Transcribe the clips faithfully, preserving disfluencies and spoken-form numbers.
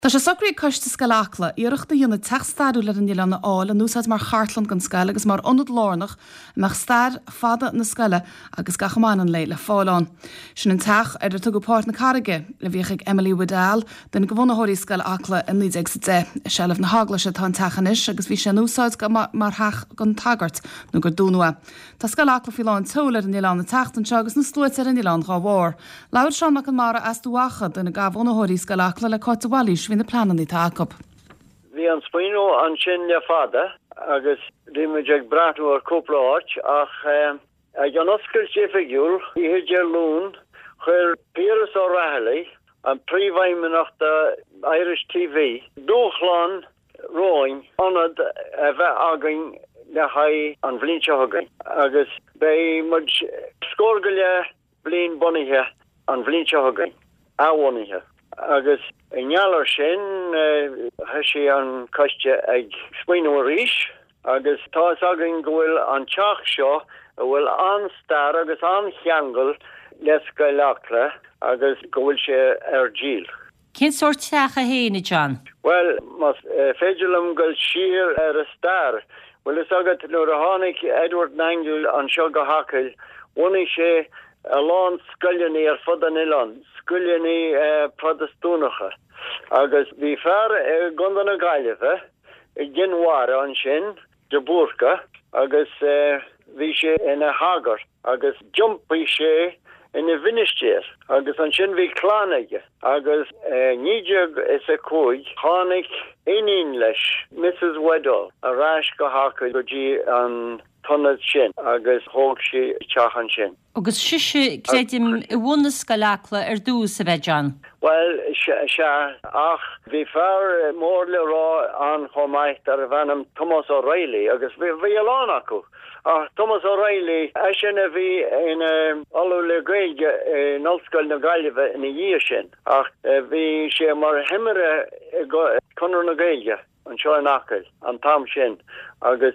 Tá sé socraí coiste scaláchla, iireachta dhéanana teachstaú le an díile na ála, núsáid mar chartlan gan scaile agus mar onad lárnach meach stair fada na scaile agus gachamánan le le fáilán. Sin an teach ar tu gopát na carige le bhíoigh Emily Woodall den go bhna scail achla in níd ag sa dé. Sealah na hagla se tá techanis agus bhí sé núsáid mar thach gan tagart nó gur dúnua. Tá scail achla fi láin tóla an díile na teachtan se agus na slúid ar an díile gá bhór. Lair seán mac an mara as dúacha den ga bhna scail achla le cátaháilís hí na planan í tácap. Bhí an spíno an sin le fada agus rimeideag bratú ar cúpla áit ach ag an oscail séfagiúil í héidir lún chuir Piers O'Reilly an príomhhaimimeachta Irish T V dúchláin roing anad a bheith againn le haid an bhliante thugainn agus bé mud scóirgaile bliain bunithe an bhliante thugainn áhainithe agus inheallar sin he sé an coiste ag spíonú arís agus tá againn go bhfuil an teach seo a bhfuil an star agus an cheangal le scail achla agus go bhfuil sé ar díl. Cén sort teach a héine, John? Well, mas uh, féidirlam goil siar ar a star. Well, is agad nuair a tháinig Edward Nangle an seo go hacail, bhunaigh sé a lán scoilíní ar fud an Ilan, scoilíní uh, protestúnacha. Agus bhí fear uh, gundan na Gaillimhe, i gginmhara an sin, de Búrca, agus uh, bhí sé ina Hagart, agus jumpaí sé ina Vinistéir, agus an sin bhí chlánaige, agus uh, níideag is a cúig, tháinig éinín leis Missus Weddell, a rás go hacail go dtí an tunnad sin, agus thóg sí teachan sin. Agus siise creidim i bhna scail achla ar dús a bheith, John? Well, se ach bhí fear mór le rá an chomáith ar a bhanam Thomas O'Reilly, agus bhí alán acu. Ach Thomas O'Reilly a sin a bhí in alú le Gaeilge in Ollscoil na Gaillimhe in a dhíth sin. Ach bhí sé mar himire chunar na Gaeilge an seo an acail, an tam sin, agus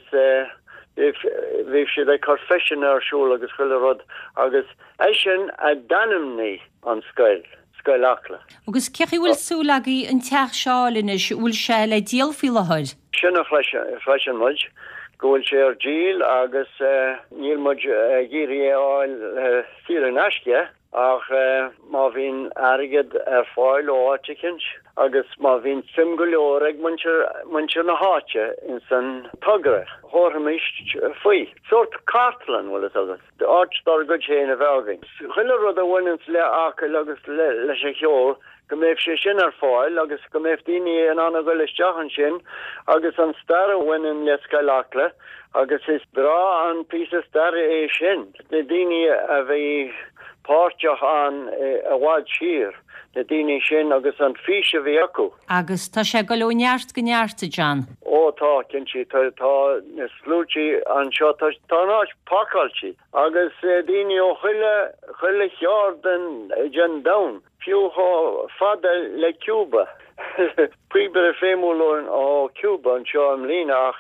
if bhíh siad ag confession ar siúil agus chuile rud agus é sin a danimní an scail, scail achla. Agus cechi bhfuil súlagaí an teach seálinis bhfuil sé le díal filehaid? Sinna freisin muid, go bhfuil sé ar díal agus níl muid géirí áil fír an aisce ach má bhín airgid ar fáil áiticint agus má bhín sim go leor ag muintir na háte in san tugra thorthaimist faoi. Sort cartlan bhfuil is agus. De áit dar go sé na bheagainn. Chuile rud a bhainint le acail agus leis a cheol go méobh sé sin ar fáil agus go méobh daoine an anna go leisteachan sin agus an star a bhaineann le scail achla agus is bra an pí a star é sin. De daoine a bhí páirteach an a bhád siar. Na daoine sin agus an físe bhí acu. Agus tá sé go leneart go neartta, John? Ó tá cinnti tá na slútí an seo tá náis pácáiltí. Agus daoine ó chuile chuile chear den John Down. Fiúá fada le Cuba. Príbar a fémúlóin ó Cuba an seo am lína ach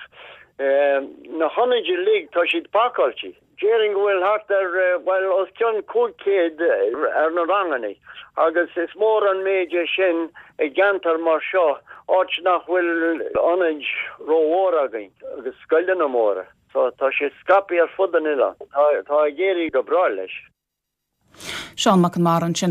na honaidir lig tá siad pácáiltí. Jéring bhfuil hart ar well os ceann cúcéad ar na ranganí agus is mór an méide sin i gceantar mar seo áit nach bhfuil anaid rómhór againn agus scoile na móra. So tá sé scapi ar fud an Ilan. Tá géirí go bra leis. Seán mac an mar an sin